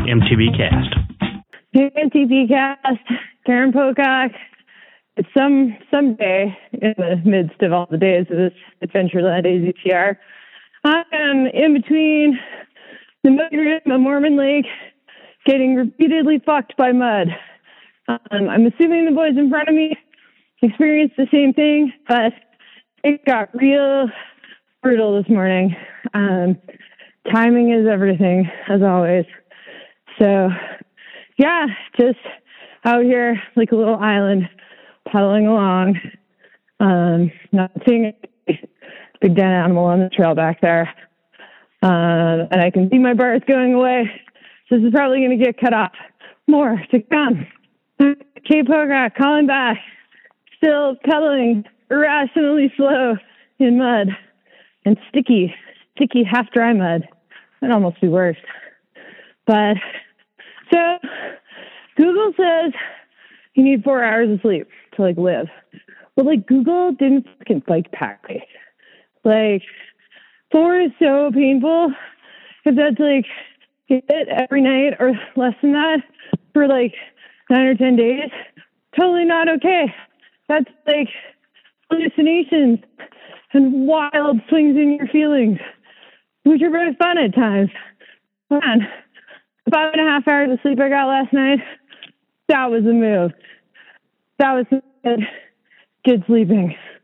MTV Cast. Hey, MTV Cast, Karen Pocock. It's someday in the midst of all the days of this Adventureland AZPR. I am in between the Mud and Mormon Lake, getting repeatedly fucked by mud. I'm assuming the boys in front of me experienced the same thing, but it got real brutal this morning. Timing is everything, as always. So, yeah, just out here like a little island, paddling along, not seeing a big dead animal on the trail back there. And I can see my bars going away. So this is probably going to get cut off. More to come. Kate Pocock calling back. Still pedaling irrationally slow in mud and sticky, half-dry mud. That'd almost be worse. But, so, Google says you need 4 hours of sleep to, live. But, Google didn't fucking bike pack me. 4 is so painful. If that's, it every night or less than that for, 9 or 10 days, totally not okay. That's, hallucinations and wild swings in your feelings, which are very fun at times. Man, the 5.5 hours of sleep I got last night, that was a move. That was good sleeping.